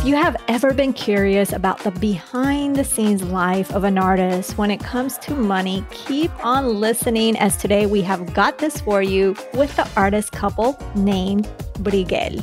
If you have ever been curious about the behind the scenes life of an artist when it comes to money, keep on listening, as today we have got this for you with the artist couple named Briguel.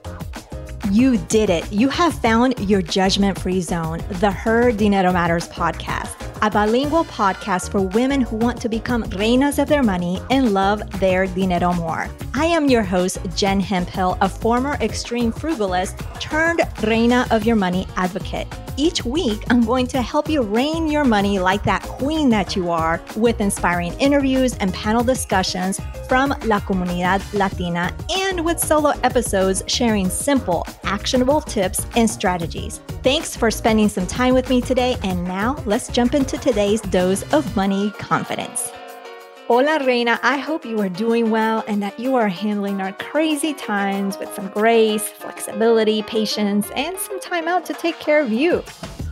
You did it. You have found your judgment-free zone, the Her Dinero Matters podcast, a bilingual podcast for women who want to become reinas of their money and love their dinero more. I am your host, Jen Hemphill, a former extreme frugalist turned reina of your money advocate. Each week, I'm going to help you reign your money like that queen that you are with inspiring interviews and panel discussions from La Comunidad Latina and with solo episodes sharing simple, actionable tips and strategies. Thanks for spending some time with me today. And now let's jump into today's dose of money confidence. Hola, Reina. I hope you are doing well and that you are handling our crazy times with some grace, flexibility, patience, and some time out to take care of you.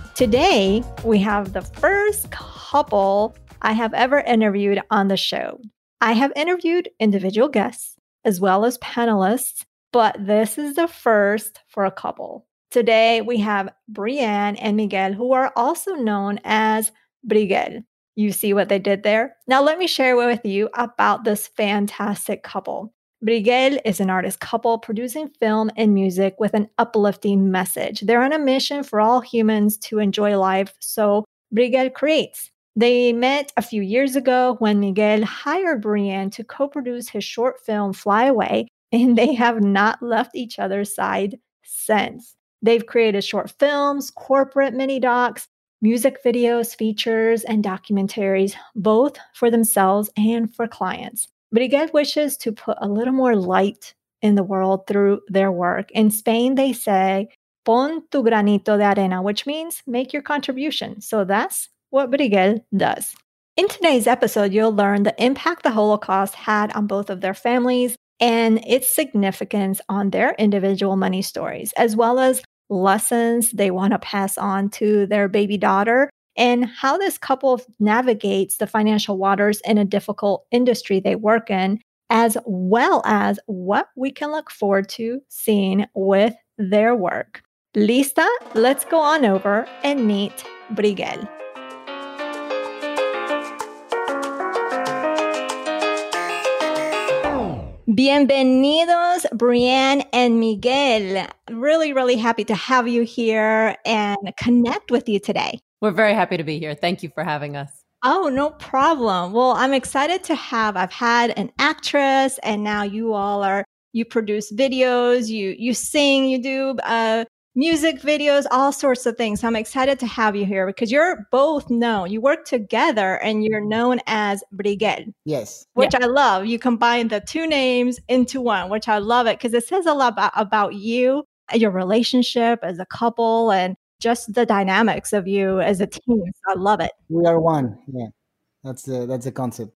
Today, we have the first couple I have ever interviewed on the show. I have interviewed individual guests as well as panelists, but this is the first for a couple. Today, we have Brianne and Miguel, who are also known as Briguel. You see what they did there? Now, let me share with you about this fantastic couple. Briguel is an artist couple producing film and music with an uplifting message. They're on a mission for all humans to enjoy life, so Briguel creates. They met a few years ago when Miguel hired Brianne to co-produce his short film Fly Away, and they have not left each other's side since. They've created short films, corporate mini docs, music videos, features, and documentaries, both for themselves and for clients. Briguel wishes to put a little more light in the world through their work. In Spain, they say, pon tu granito de arena, which means make your contribution. So that's what Briguel does. In today's episode, you'll learn the impact the Holocaust had on both of their families and its significance on their individual money stories, as well as lessons they want to pass on to their baby daughter, and how this couple navigates the financial waters in a difficult industry they work in, as well as what we can look forward to seeing with their work. Lista? Let's go on over and meet Briguel. Bienvenidos, Brianne and Miguel. Really, really happy to have you here and connect with you today. We're very happy to be here. Thank you for having us. Oh, no problem. Well, I'm excited to I've had an actress, and now you produce videos, you sing, you do music videos, all sorts of things. So I'm excited to have you here because you're both known. You work together and you're known as Briguel. Yes. Which I love. You combine the two names into one, which I love it because it says a lot about you, your relationship as a couple, and just the dynamics of you as a team. So I love it. We are one. Yeah. That's the concept.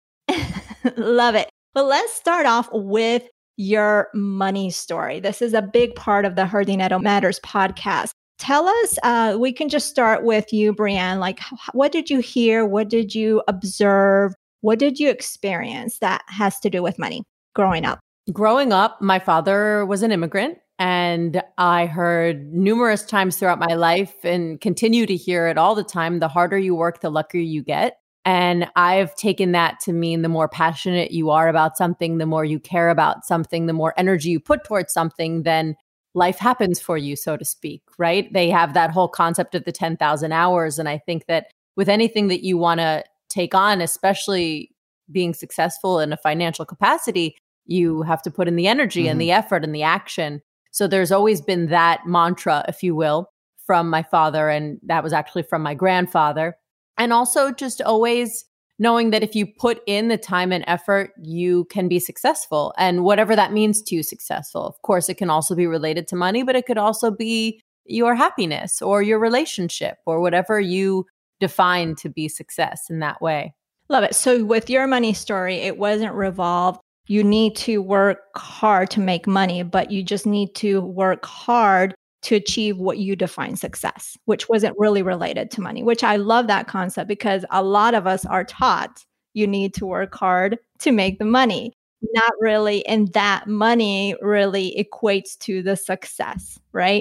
Love it. But let's start off with your money story. This is a big part of the Her Dinero Matters podcast. Tell us, we can just start with you, Brianne. Like, what did you hear? What did you observe? What did you experience that has to do with money growing up? Growing up, my father was an immigrant, and I heard numerous times throughout my life and continue to hear it all the time, the harder you work, the luckier you get. And I've taken that to mean the more passionate you are about something, the more you care about something, the more energy you put towards something, then life happens for you, so to speak, right? They have that whole concept of the 10,000 hours. And I think that with anything that you want to take on, especially being successful in a financial capacity, you have to put in the energy and the effort and the action. So there's always been that mantra, if you will, from my father. And that was actually from my grandfather. And also just always knowing that if you put in the time and effort, you can be successful. And whatever that means to you, successful. Of course, it can also be related to money, but it could also be your happiness or your relationship or whatever you define to be success in that way. Love it. So with your money story, it wasn't revolved. You need to work hard to make money, but you just need to work hard to achieve what you define success, which wasn't really related to money, which I love that concept because a lot of us are taught you need to work hard to make the money, not really. And that money really equates to the success, right?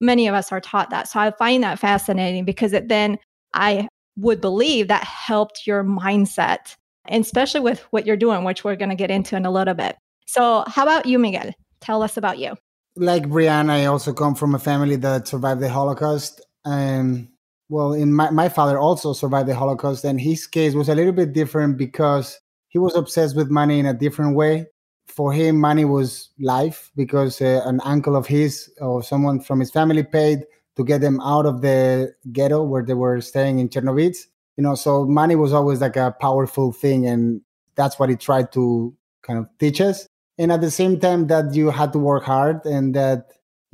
many of us are taught that. So I find that fascinating because then I would believe that helped your mindset, and especially with what you're doing, which we're going to get into in a little bit. So how about you, Miguel? Tell us about you. Like Brianna, I also come from a family that survived the Holocaust. And well, my father also survived the Holocaust, and his case was a little bit different because he was obsessed with money in a different way. For him, money was life because an uncle of his or someone from his family paid to get them out of the ghetto where they were staying in Chernobyl. So money was always like a powerful thing, and that's what he tried to kind of teach us. And at the same time, that you had to work hard, and that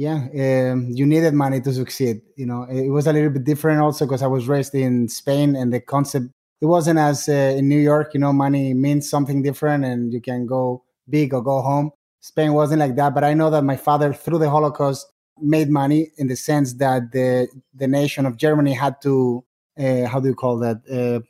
you needed money to succeed. It was a little bit different also because I was raised in Spain, and the concept, it wasn't as in New York. Money means something different, and you can go big or go home. Spain wasn't like that, but I know that my father, through the Holocaust, made money in the sense that the nation of Germany had to how do you call that?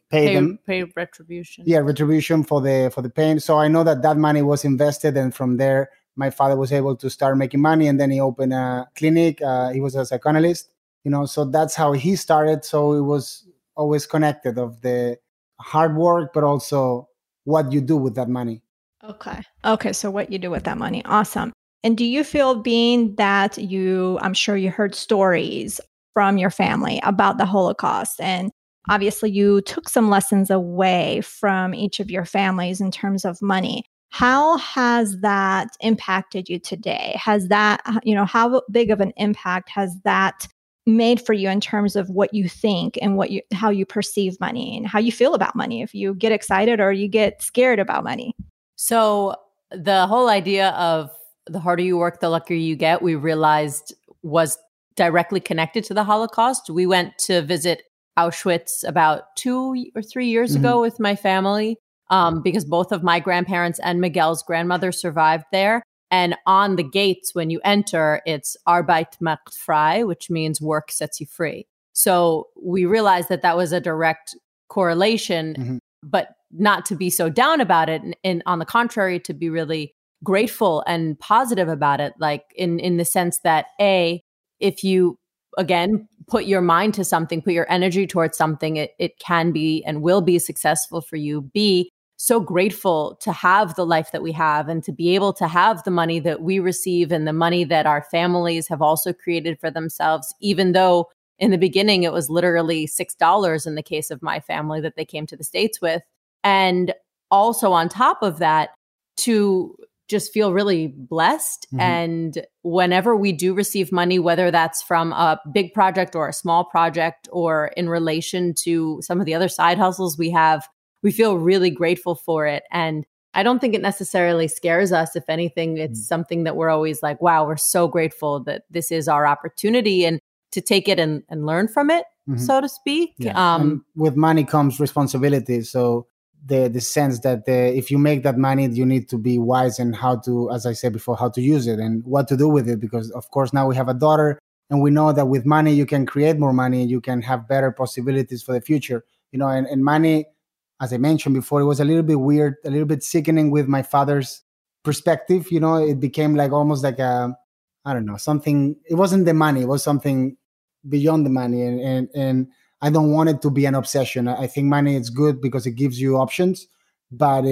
Pay retribution. Yeah, retribution for the pain. So I know that money was invested, and from there, my father was able to start making money, and then he opened a clinic. He was a psychoanalyst, so that's how he started. So it was always connected of the hard work, but also what you do with that money. Okay. So what you do with that money. Awesome. And do you feel, being that I'm sure you heard stories from your family about the Holocaust, and obviously you took some lessons away from each of your families in terms of money. How has that impacted you today? Has that, how big of an impact has that made for you in terms of what you think and how you perceive money and how you feel about money? If you get excited or you get scared about money? So the whole idea of the harder you work, the luckier you get, we realized was directly connected to the Holocaust. We went to visit Auschwitz about 2 or 3 years ago with my family because both of my grandparents and Miguel's grandmother survived there. And on the gates, when you enter, it's Arbeit macht frei, which means work sets you free. So we realized that was a direct correlation, but not to be so down about it. And on the contrary, to be really grateful and positive about it, like in the sense that if you, again, put your mind to something, put your energy towards something, it can be and will be successful for you. B, so grateful to have the life that we have and to be able to have the money that we receive and the money that our families have also created for themselves, even though in the beginning it was literally $6 in the case of my family that they came to the States with. And also on top of that, to just feel really blessed. And whenever we do receive money, whether that's from a big project or a small project or in relation to some of the other side hustles we have, we feel really grateful for it. And I don't think it necessarily scares us. If anything, it's something that we're always like, wow, we're so grateful that this is our opportunity and to take it and learn from it, so to speak. Yeah. And with money comes responsibility. So the sense that if you make that money, you need to be wise in how to, as I said before, how to use it and what to do with it. Because of course now we have a daughter, and we know that with money you can create more money, you can have better possibilities for the future. And money, as I mentioned before, it was a little bit weird, a little bit sickening with my father's perspective. It became like almost like something. It wasn't the money; it was something beyond the money, and I don't want it to be an obsession. I think money is good because it gives you options, but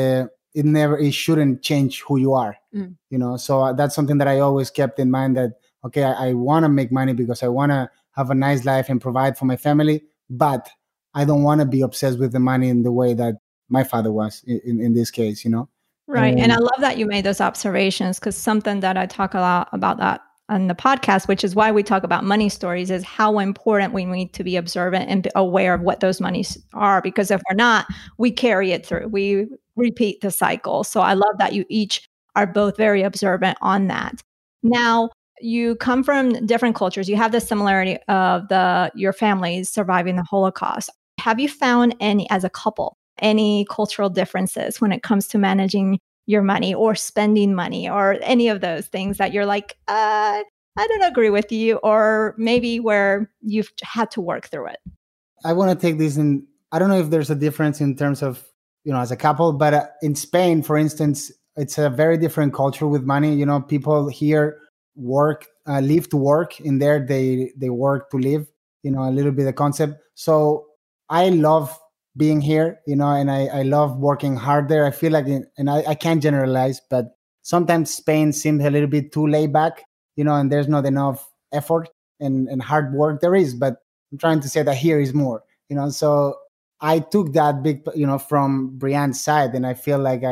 it shouldn't change who you are. So that's something that I always kept in mind, that okay, I want to make money because I want to have a nice life and provide for my family, but I don't want to be obsessed with the money in the way that my father was in this case. Right. And I love that you made those observations, because something that I talk a lot about that on the podcast, which is why we talk about money stories, is how important we need to be observant and aware of what those monies are. Because if we're not, we carry it through. We repeat the cycle. So I love that you each are both very observant on that. Now, you come from different cultures. You have the similarity of your families surviving the Holocaust. Have you found as a couple, any cultural differences when it comes to managing your money or spending money or any of those things that you're like, I don't agree with you, or maybe where you've had to work through it? I want to take this in, I don't know if there's a difference in terms of, as a couple, but in Spain, for instance, it's a very different culture with money. People here work live to work. In there, they work to live. A little bit the concept. So I love being here, and I love working hard there. I feel like, and I can't generalize, but sometimes Spain seems a little bit too laid back, and there's not enough effort and hard work. There is, but I'm trying to say that here is more, so I took that big, from Brianne's side, and I feel like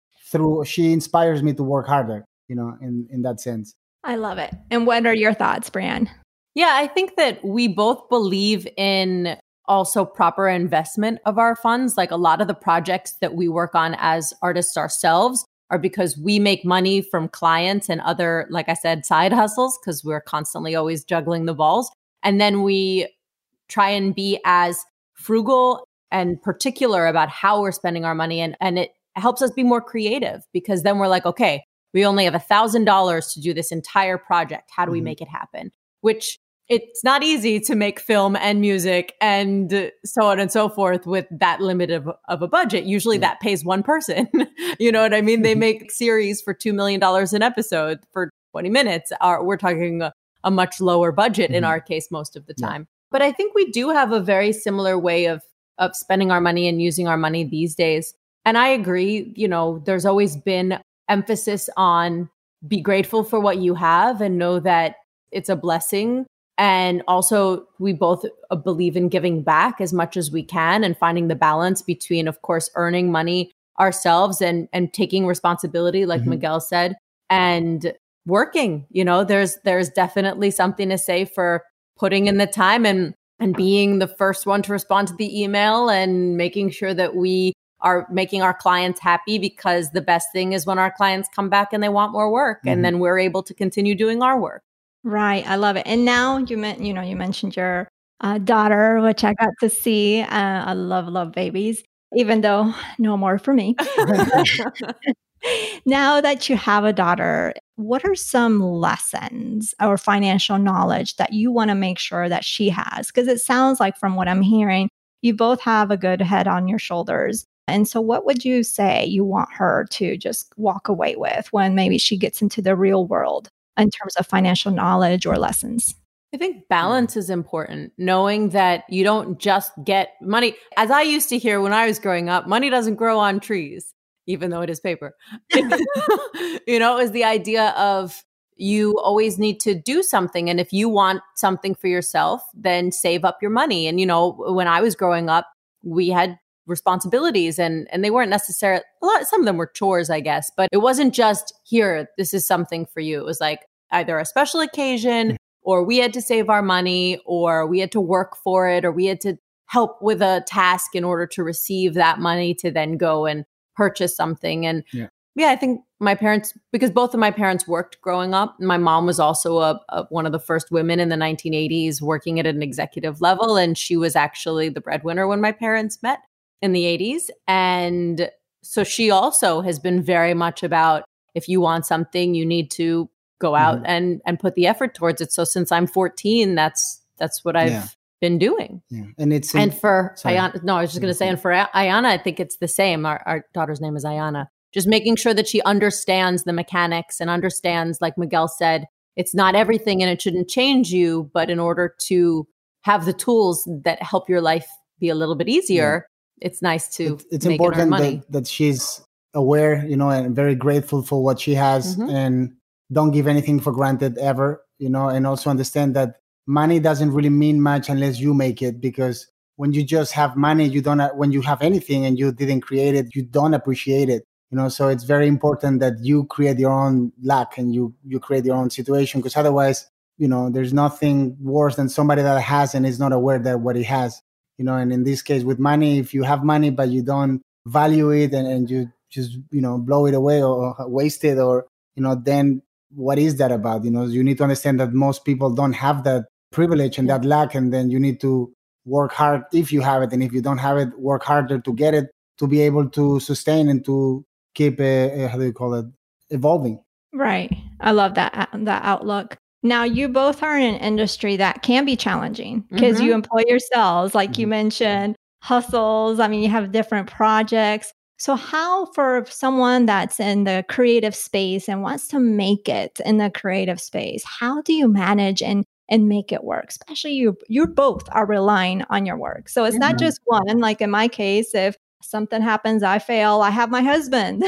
she inspires me to work harder, in that sense. I love it. And what are your thoughts, Brianne? Yeah, I think that we both believe in also proper investment of our funds. Like a lot of the projects that we work on as artists ourselves are because we make money from clients and other, like I said, side hustles, because we're constantly always juggling the balls. And then we try and be as frugal and particular about how we're spending our money. And it helps us be more creative, because then we're like, okay, we only have $1,000 to do this entire project. How do we make it happen? Which it's not easy to make film and music and so on and so forth with that limited of a budget. Usually that pays one person. You know what I mean? They make series for $2 million an episode for 20 minutes. We're talking a much lower budget in our case most of the time. But I think we do have a very similar way of spending our money and using our money these days. And I agree, there's always been emphasis on be grateful for what you have and know that it's a blessing. And also, we both believe in giving back as much as we can and finding the balance between, of course, earning money ourselves and taking responsibility, like Miguel said, and working. There's definitely something to say for putting in the time and being the first one to respond to the email and making sure that we are making our clients happy, because the best thing is when our clients come back and they want more work, and then we're able to continue doing our work. Right. I love it. And now you mentioned your daughter, which I got to see. I love babies, even though no more for me. Now that you have a daughter, what are some lessons or financial knowledge that you want to make sure that she has? Because it sounds like, from what I'm hearing, you both have a good head on your shoulders. And so what would you say you want her to just walk away with when maybe she gets into the real world in terms of financial knowledge or lessons? I think balance is important. Knowing that you don't just get money. As I used to hear when I was growing up, money doesn't grow on trees, even though it is paper. It was the idea of you always need to do something. And if you want something for yourself, then save up your money. And, when I was growing up, we had responsibilities and they weren't necessarily some of them were chores, I guess, but it wasn't just here, this is something for you. It was like either a special occasion, or we had to save our money, or we had to work for it, or we had to help with a task in order to receive that money to then go and purchase something. And I think my parents, because both of my parents worked growing up, my mom was also one of the first women in the 1980s working at an executive level. And she was actually the breadwinner when my parents met in the 80s. And so she also has been very much about, if you want something, you need to go out and put the effort towards it. So since I'm 14, that's what I've been doing. Yeah. And for Ayana, no, I was just going to say, and for Ayana, I think it's the same. Our daughter's name is Ayana. Just making sure that she understands the mechanics and understands, like Miguel said, it's not everything and it shouldn't change you, but in order to have the tools that help your life be a little bit easier, it's nice to it's make important money. That she's aware, and very grateful for what she has, and don't give anything for granted ever, and also understand that money doesn't really mean much unless you make it, because when you just have money, when you have anything and you didn't create it, you don't appreciate it. So it's very important that you create your own luck and you create your own situation, because otherwise, there's nothing worse than somebody that has and is not aware that what he has, and in this case with money, if you have money, but you don't value it and you just, blow it away or waste it, or, then what is that about? You need to understand that most people don't have that privilege and that luck. And then you need to work hard if you have it. And if you don't have it, work harder to get it, to be able to sustain and to keep evolving. Right. I love that outlook. Now, you both are in an industry that can be challenging because you employ yourselves, like you mentioned, hustles. I mean, you have different projects. So, how for someone that's in the creative space and wants to make it in the creative space, how do you manage and make it work? Especially you both are relying on your work. So it's not Mhm. just one. Like in my case, if something happens, I fail, I have my husband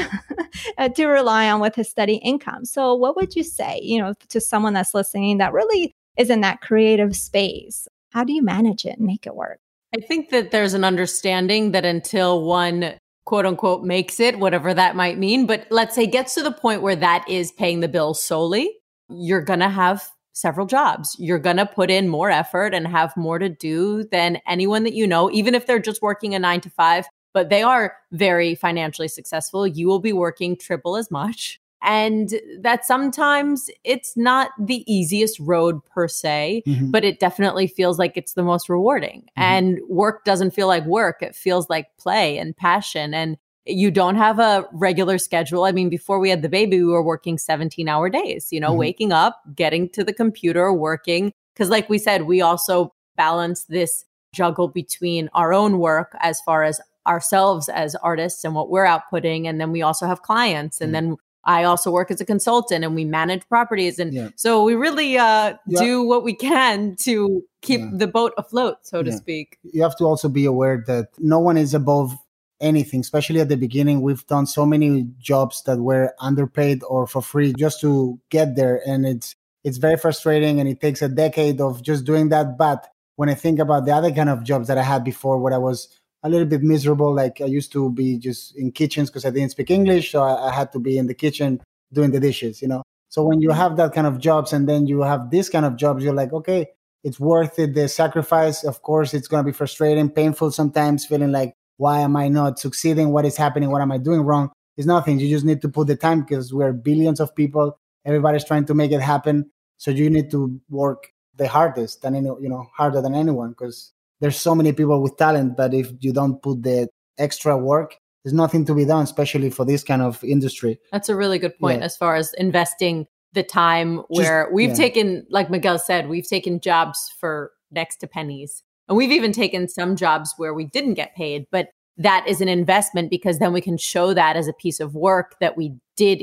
to rely on with his steady income. So what would you say, to someone that's listening that really is in that creative space? How do you manage it and make it work? I think that there's an understanding that until one quote unquote makes it, whatever that might mean, but let's say gets to the point where that is paying the bills solely, you're going to have several jobs. You're going to put in more effort and have more to do than anyone that you know, even if they're just working a 9 to 5, but they are very financially successful. You will be working triple as much. And that sometimes it's not the easiest road per se, but it definitely feels like it's the most rewarding. And work doesn't feel like work. It feels like play and passion. And you don't have a regular schedule. I mean, before we had the baby, we were working 17-hour days, waking up, getting to the computer, working. Because like we said, we also balance this juggle between our own work as far as ourselves as artists and what we're outputting. And then we also have clients. And then I also work as a consultant and we manage properties. And so we really do what we can to keep the boat afloat, so to speak. You have to also be aware that no one is above anything, especially at the beginning. We've done so many jobs that were underpaid or for free just to get there. And it's very frustrating and it takes a decade of just doing that. But when I think about the other kind of jobs that I had before where I was a little bit miserable, like I used to be just in kitchens because I didn't speak English. So I had to be in the kitchen doing the dishes, So when you have that kind of jobs and then you have this kind of jobs, you're like, okay, it's worth it. The sacrifice, of course, it's going to be frustrating, painful sometimes, feeling like, why am I not succeeding? What is happening? What am I doing wrong? It's nothing. You just need to put the time because we're billions of people. Everybody's trying to make it happen. So you need to work the hardest and, harder than anyone because there's so many people with talent. But if you don't put the extra work, there's nothing to be done, especially for this kind of industry. That's a really good point as far as investing the time where we've taken, like Miguel said, we've taken jobs for next to pennies. And we've even taken some jobs where we didn't get paid, but that is an investment because then we can show that as a piece of work that we did.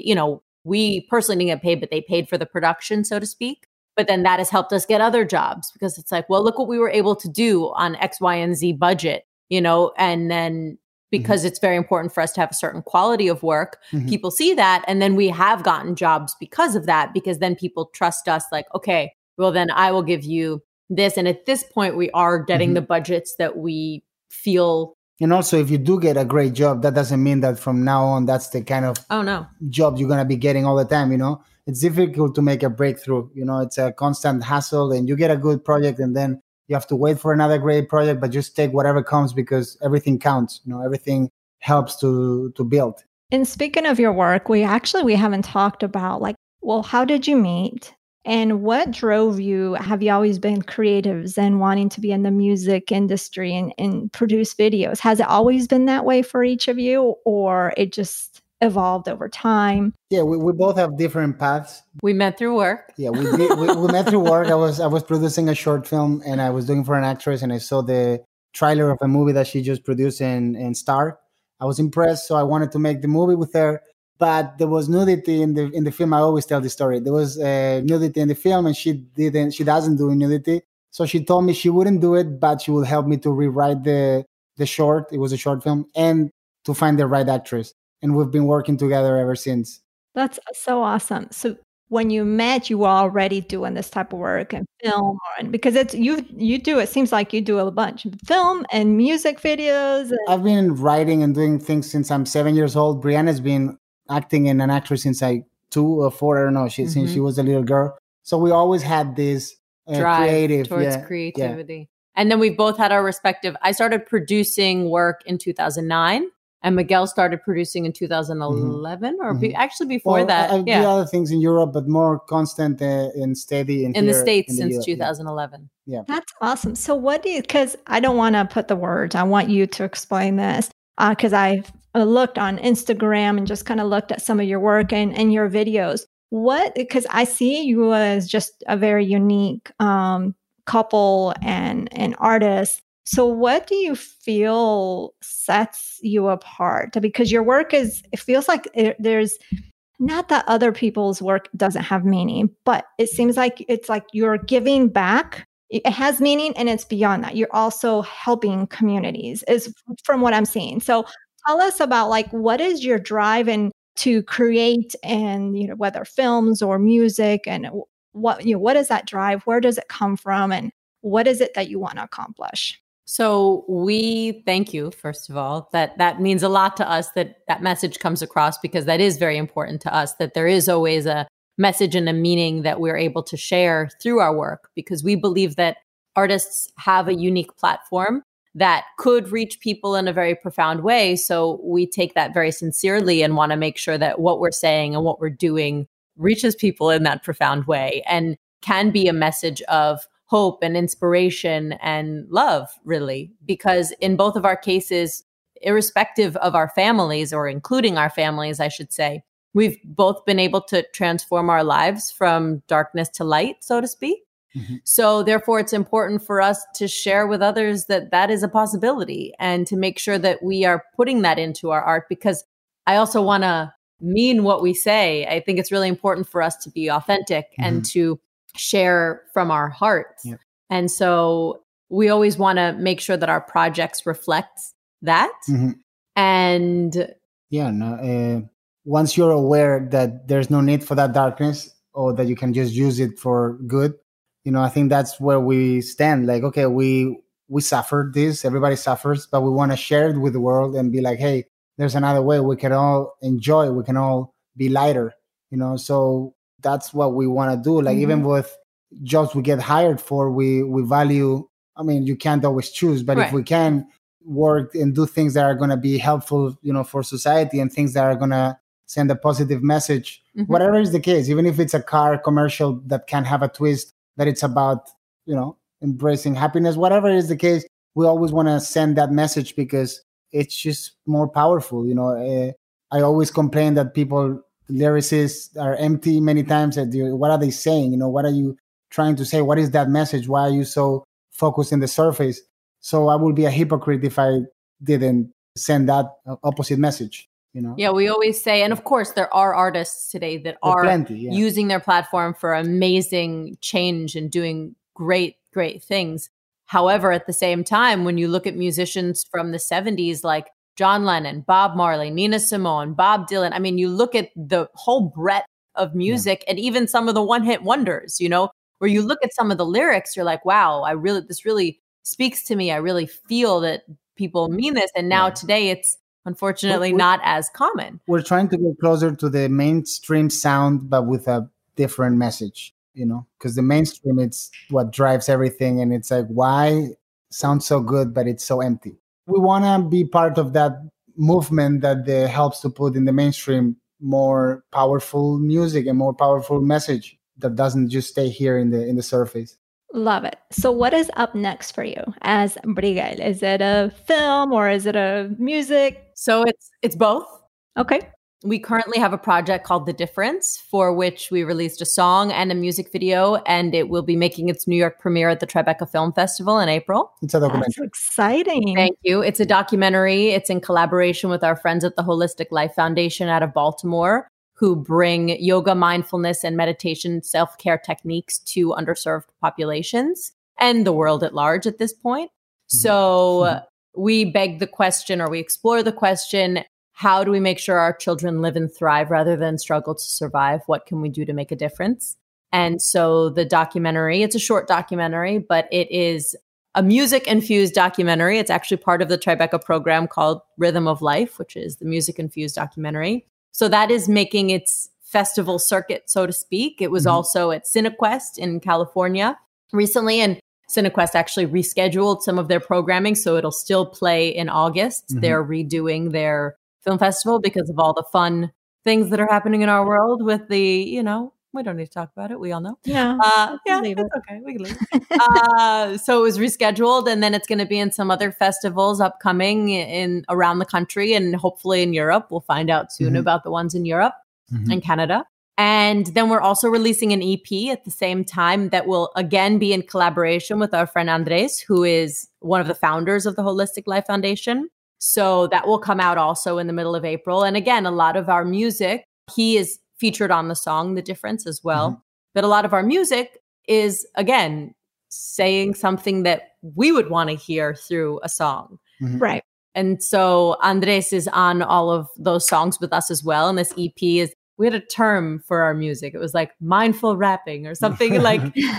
We personally didn't get paid, but they paid for the production, so to speak. But then that has helped us get other jobs because it's like, well, look what we were able to do on X, Y, and Z budget, and then because it's very important for us to have a certain quality of work, people see that. And then we have gotten jobs because of that, because then people trust us like, okay, well, then I will give you this. And at this point, we are getting the budgets that we feel. And also, if you do get a great job, that doesn't mean that from now on, that's the kind of job you're going to be getting all the time. It's difficult to make a breakthrough. It's a constant hassle and you get a good project and then you have to wait for another great project, but just take whatever comes because everything counts. Everything helps to build. And speaking of your work, we haven't talked about how did you meet? And what drove you? Have you always been creatives and wanting to be in the music industry and produce videos? Has it always been that way for each of you, or it just evolved over time? Yeah, we both have different paths. We met through work. Yeah, we did. We met through work. I was producing a short film and I was doing for an actress and I saw the trailer of a movie that she just produced in Star. I was impressed, so I wanted to make the movie with her. But there was nudity in the film. I always tell the story. There was nudity in the film, and she doesn't do nudity. So she told me she wouldn't do it, but she would help me to rewrite the short. It was a short film, and to find the right actress. And we've been working together ever since. That's so awesome. So when you met, you were already doing this type of work and film, because it's you do. It seems like you do a bunch of film and music videos. I've been writing and doing things since I'm 7 years old. Brianna's been acting and an actress since 2 or 4, I don't know, since she was a little girl. So we always had this drive towards creativity. Yeah. And then we've both had our respective, I started producing work in 2009 and Miguel started producing in 2011 or actually before that. I did other things in Europe, but more constant and steady in the States since 2011. Yeah. That's awesome. So because I don't want to put the words, I want you to explain this because I've looked on Instagram and just kind of looked at some of your work and your videos. Because I see you as just a very unique couple and artist. So what do you feel sets you apart? Because your work it feels like there's not that other people's work doesn't have meaning, but it seems like it's like you're giving back. It has meaning and it's beyond that. You're also helping communities is from what I'm seeing. So tell us about like, what is your drive and to create and, whether films or music and what is that drive? Where does it come from? And what is it that you want to accomplish? So we thank you, first of all, that means a lot to us that message comes across, because that is very important to us, that there is always a message and a meaning that we're able to share through our work, because we believe that artists have a unique platform that could reach people in a very profound way. So we take that very sincerely and want to make sure that what we're saying and what we're doing reaches people in that profound way and can be a message of hope and inspiration and love, really. Because in both of our cases, irrespective of our families, or including our families, I should say, we've both been able to transform our lives from darkness to light, so to speak. Mm-hmm. So therefore, it's important for us to share with others that is a possibility, and to make sure that we are putting that into our art, because I also want to mean what we say. I think it's really important for us to be authentic and to share from our hearts. Yep. And so we always want to make sure that our projects reflect that. Mm-hmm. And once you're aware that there's no need for that darkness, or that you can just use it for good, I think that's where we stand. Like, okay, we suffered this, everybody suffers, but we want to share it with the world and be like, hey, there's another way we can all enjoy, we can all be lighter, so that's what we want to do. Like, even with jobs we get hired for, we value, you can't always choose, but if we can work and do things that are going to be helpful, for society, and things that are going to send a positive message, whatever is the case, even if it's a car commercial that can have a twist, that it's about, embracing happiness, whatever is the case, we always want to send that message, because it's just more powerful. I always complain that lyricists are empty many times. What are they saying? What are you trying to say? What is that message? Why are you so focused in the surface? So I would be a hypocrite if I didn't send that opposite message. Yeah, we always say, and of course there are artists today that are using their platform for amazing change and doing great things. However, at the same time, when you look at musicians from the 70s like John Lennon, Bob Marley, Nina Simone, Bob Dylan, you look at the whole breadth of music, and even some of the one-hit wonders, where you look at some of the lyrics, you're like, wow, this really speaks to me. I really feel that people mean this. And now today it's unfortunately not as common. We're trying to get closer to the mainstream sound, but with a different message, because the mainstream, it's what drives everything. And it's like, why sounds so good, but it's so empty? We want to be part of that movement that helps to put in the mainstream more powerful music and more powerful message that doesn't just stay here in the surface. Love it. So what is up next for you as Briguel? Is it a film or is it a music? So it's both. Okay. We currently have a project called The Difference, for which we released a song and a music video, and it will be making its New York premiere at the Tribeca Film Festival in April. It's a documentary. That's exciting. Thank you. It's a documentary. It's in collaboration with our friends at the Holistic Life Foundation out of Baltimore, who bring yoga, mindfulness, and meditation self-care techniques to underserved populations and the world at large at this point. So we beg the question, or we explore the question, how do we make sure our children live and thrive rather than struggle to survive? What can we do to make a difference? And so the documentary, it's a short documentary, but it is a music-infused documentary. It's actually part of the Tribeca program called Rhythm of Life, which is the music-infused documentary. So that is making its festival circuit, so to speak. It was also at CineQuest in California recently, and CineQuest actually rescheduled some of their programming, so it'll still play in August. They're redoing their film festival because of all the fun things that are happening in our world with the, we don't need to talk about it. We all know. Yeah. It's okay. We can leave. So it was rescheduled, and then it's going to be in some other festivals upcoming in around the country, and hopefully in Europe. We'll find out soon about the ones in Europe and Canada. And then we're also releasing an EP at the same time that will again be in collaboration with our friend Andres, who is one of the founders of the Holistic Life Foundation. So that will come out also in the middle of April. And again, a lot of our music, he is featured on the song The Difference as well. Mm-hmm. But a lot of our music is, again, saying something that we would want to hear through a song. Mm-hmm. Right. And so Andres is on all of those songs with us as well. And this EP is, we had a term for our music. It was like mindful rapping or something like,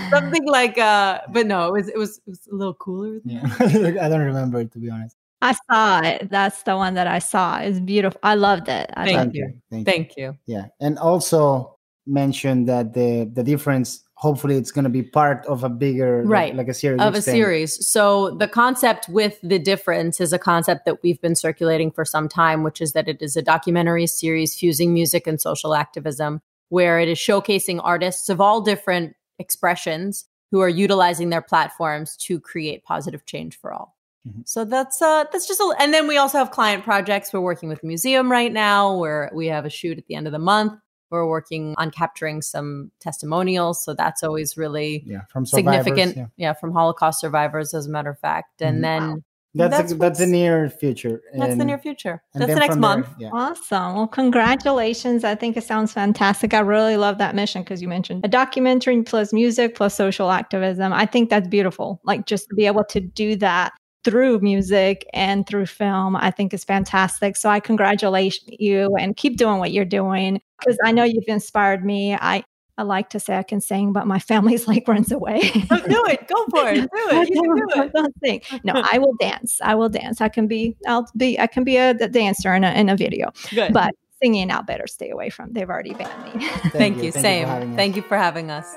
but no, it was a little cooler. Yeah. I don't remember it, to be honest. I saw it. That's the one that I saw. It's beautiful. I loved it. Thank you. Yeah. And also mention that the difference, hopefully it's going to be part of a bigger, right, like a series of a series. So the concept with The Difference is a concept that we've been circulating for some time, which is that it is a documentary series fusing music and social activism, where it is showcasing artists of all different expressions who are utilizing their platforms to create positive change for all. Mm-hmm. So that's just and then we also have client projects. We're working with a museum right now where we have a shoot at the end of the month. We're working on capturing some testimonials. So that's always really from significant. Yeah, from Holocaust survivors, as a matter of fact. And then that's the near future. That's the near future. That's the next month. Awesome. Well, congratulations. I think it sounds fantastic. I really love that mission because you mentioned a documentary plus music plus social activism. I think that's beautiful. Like just to be able to do that through music and through film, I think is fantastic. So I congratulate you and keep doing what you're doing because I know you've inspired me. I like to say I can sing, but my family's like runs away. Oh, do it. Go for it. Do it. You can do it. Don't sing. No, I will dance. I can be a dancer in a video. Good. But singing, I'll better stay away from. They've already banned me. Thank you. Same. Thank you for having us.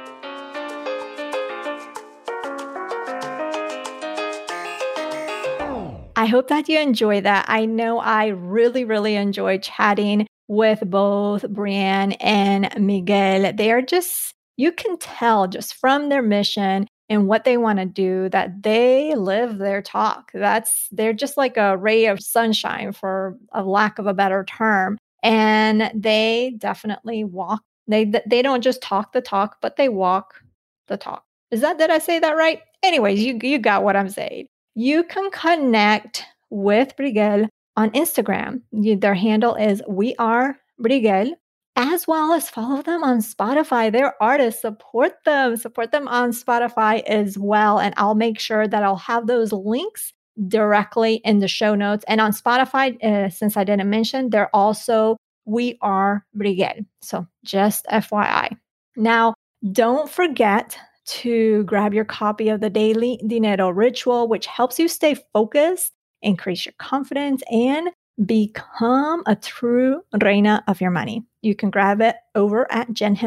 I hope that you enjoy that. I know I really, really enjoyed chatting with both Brianne and Miguel. They are just, you can tell just from their mission and what they want to do that they live their talk. They're just like a ray of sunshine, for a lack of a better term. And they definitely walk. They don't just talk the talk, but they walk the talk. Did I say that right? Anyways, you got what I'm saying. You can connect with Briguel on Instagram. Their handle is We Are Briguel, as well as follow them on Spotify. They're artists. Support them on Spotify as well. And I'll make sure that I'll have those links directly in the show notes. And on Spotify, since I didn't mention, they're also We Are Briguel. So just FYI. Now, don't forget to grab your copy of the Daily Dinero Ritual, which helps you stay focused, increase your confidence, and become a true reina of your money. You can grab it over at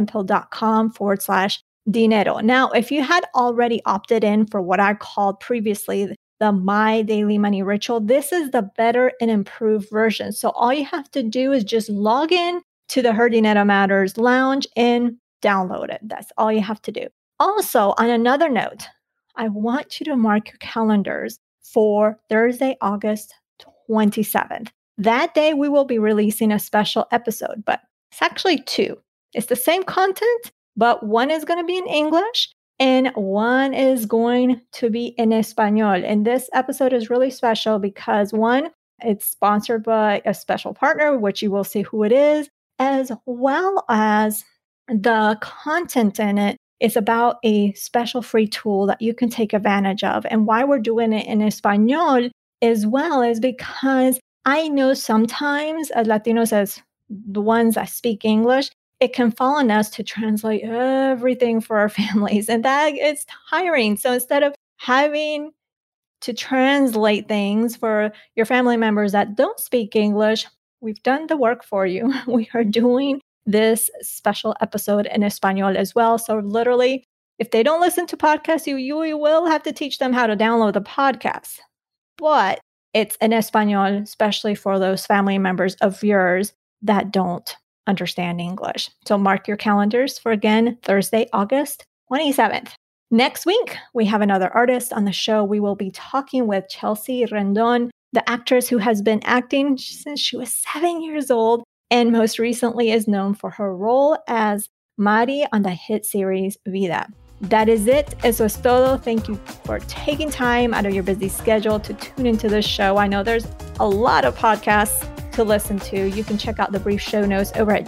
jenhemphill.com/dinero. Now, if you had already opted in for what I called previously the My Daily Money Ritual, this is the better and improved version. So all you have to do is just log in to the Her Dinero Matters Lounge and download it. That's all you have to do. Also, on another note, I want you to mark your calendars for Thursday, August 27th. That day, we will be releasing a special episode, but it's actually two. It's the same content, but one is going to be in English and one is going to be in Espanol. And this episode is really special because one, it's sponsored by a special partner, which you will see who it is, as well as the content in it. It's about a special free tool that you can take advantage of. And why we're doing it in Espanol as well is because I know sometimes as Latinos, as the ones that speak English, it can fall on us to translate everything for our families. And that it's tiring. So instead of having to translate things for your family members that don't speak English, we've done the work for you. We are doing this special episode in Espanol as well. So literally, if they don't listen to podcasts, you will have to teach them how to download the podcast. But it's in Espanol, especially for those family members of yours that don't understand English. So mark your calendars for, again, Thursday, August 27th. Next week, we have another artist on the show. We will be talking with Chelsea Rendon, the actress who has been acting since she was 7 years old. and most recently is known for her role as Mari on the hit series Vida. That is it. Eso es todo. Thank you for taking time out of your busy schedule to tune into this show. I know there's a lot of podcasts to listen to. You can check out the brief show notes over at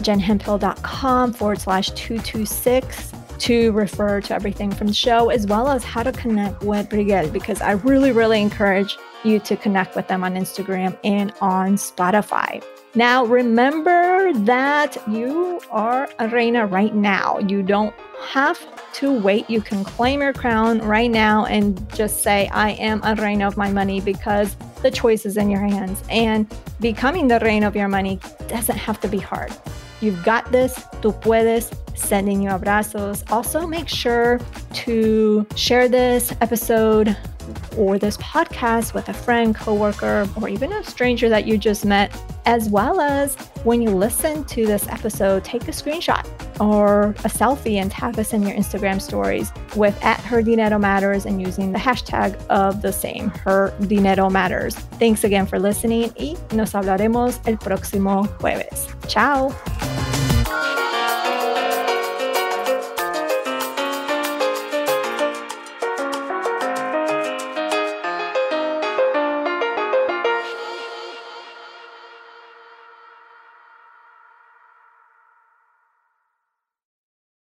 jenhemphill.com/226 to refer to everything from the show, as well as how to connect with Briguel, because I really encourage you to connect with them on Instagram and on Spotify. Now, remember that you are a reina right now. You don't have to wait. You can claim your crown right now and just say, I am a reina of my money, because the choice is in your hands. And becoming the reina of your money doesn't have to be hard. You've got this. Tú puedes. Sending you abrazos. Also, make sure to share this episode or this podcast with a friend, coworker, or even a stranger that you just met, as well as when you listen to this episode, take a screenshot or a selfie and tag us in your Instagram stories with @HerDineroMatters and using the hashtag of the same, HerDineroMatters. Thanks again for listening y nos hablaremos el próximo jueves. Ciao.